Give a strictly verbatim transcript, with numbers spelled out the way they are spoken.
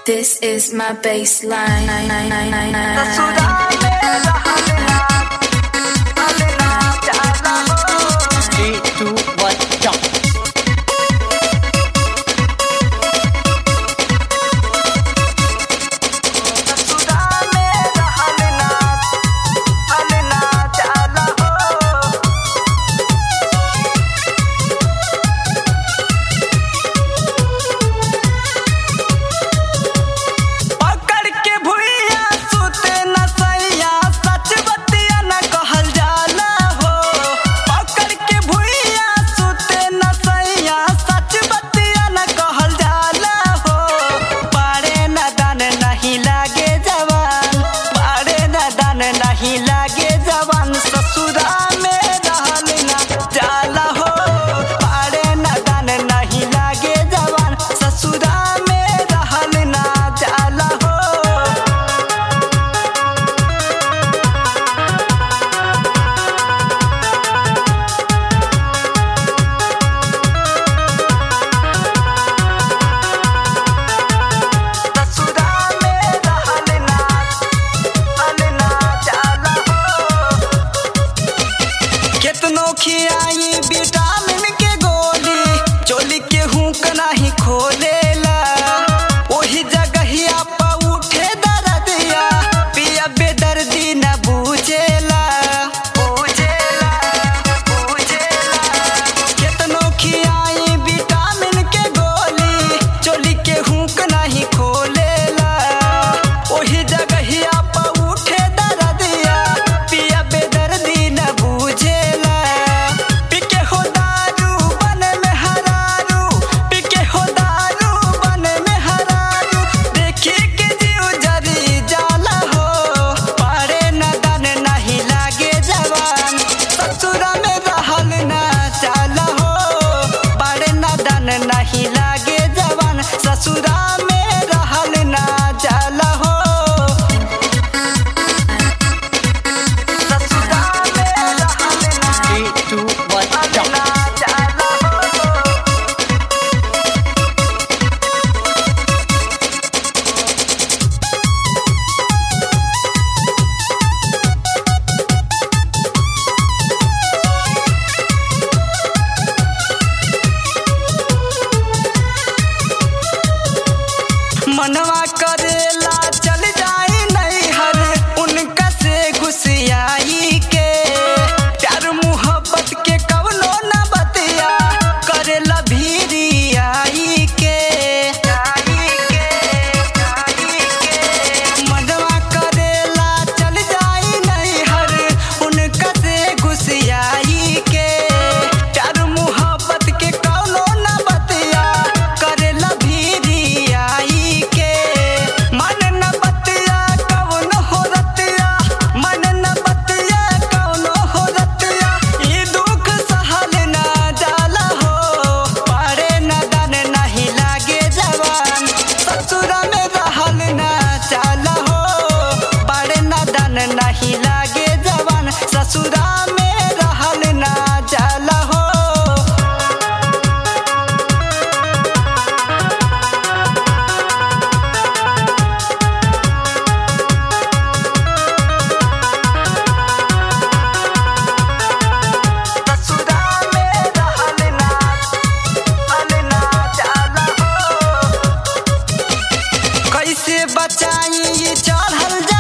This is my baseline. Three, two, one, jump. नहीं लागे जवान ससुरा में रहल ना जाला हो पारे नदान नहीं लागे जवान ससुरा में रहल ना जाला हो खियाई विटामिन के गोली चोली के हुक नहीं खोलेला वही जगहिया पा उठे दर्दिया पिया बेदर्दी न बूझेला बूझेला बूझेला कितनो खियाई विटामिन के गोली चोली के हुक नहीं खोलेला वही जगहिया पा उठे दर्दिया पिया बेदर्दी न बूझेला नहीं लागे जवान ससुरा में रहल ना जाला हो ससुरा में रहल ना Three, two, one, jump. जाला मनवा करेला चल जाई नहीं हर उनका से घुसियाई के प्यार मोहब्बत के कवनो न बतिया करेला भीरी आई के आई के आई के मनवा करेला चल जाई नहीं हर उनका से घुसियाई के प्यार मोहब्बत के कवनो न बतिया करेला भीरी आई नहीं लागे जवान ससुरा में रहल ना जाला हो ससुरा में रहल ना रहल ना जाला हो कैसे बचाई चढ़ल